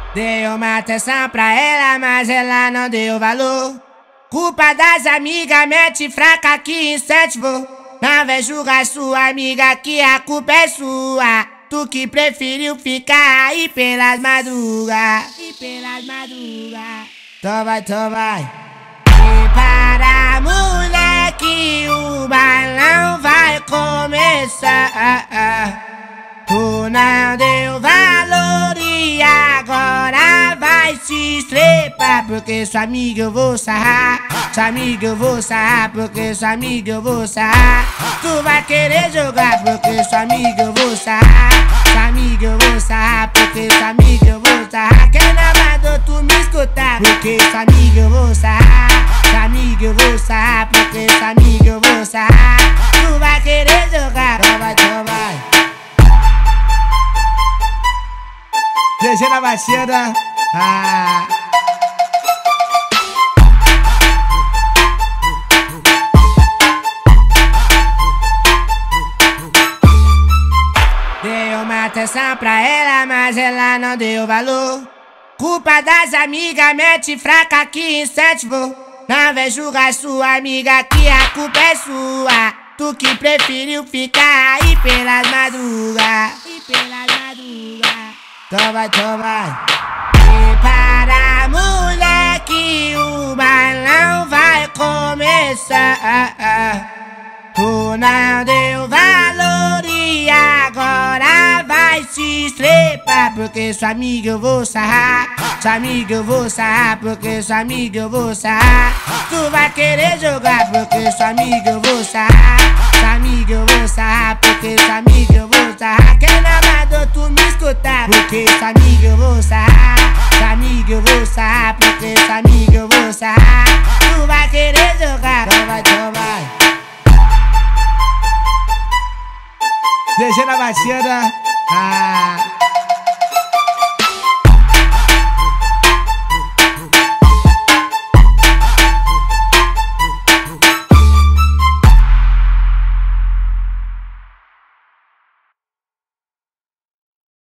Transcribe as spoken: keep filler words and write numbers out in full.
Dei uma atenção pra ela, mas ela não deu valor. Culpa das amigas, mete fraca que incentivou. Não vem julgar sua amiga que a culpa é sua. Tu que preferiu ficar aí pelas madrugas. E pelas madrugas. Então vai, então vai. Prepara, moleque, o balão vai começar. Tu não deu valor e agora vai se estrepar. Porque sua amiga eu vou sarrar. Sua amiga eu vou sarrar. Porque sua amiga eu vou sarrar. Tu vai querer jogar. Porque sua amiga eu vou sarrar. Sua amiga eu vou sarrar. Porque sua amiga eu vou sarrar. Quem não mandou tu me escutar? Porque sua amiga eu vou sarrar. Sua amiga eu vou sarrar. Porque sua amiga eu vou sarrar. Tu vai querer jogar. Então vai, então vai. G G na batida. Ah. Dei uma atenção pra ela, mas ela não deu valor. Culpa das amigas, mete fraca que incentivou. Não vem julgar sua amiga que a culpa é sua. Tu que preferiu ficar aí pelas madrugas. E pelas madrugas. Então vai, então vai. Prepara, moleque, o balão vai começar. Tu não deu valor e agora vai se estrepar. Porque sua amiga eu vou sarrar. Sua amiga eu vou sarrar. Porque sua amiga eu vou sarrar. Tu vai querer jogar. Porque sua amiga eu vou sarrar. Sua amiga eu vou sarrar. Porque sua amiga eu vou sarrar. Quem não mandou tu me escutar? Porque sua amiga eu vou sarrar. Sua amiga eu vou sarrar. Porque sua amiga eu vou sarrar. Tu vai querer jogar. Então vai, então vai. G G na batida. Ah.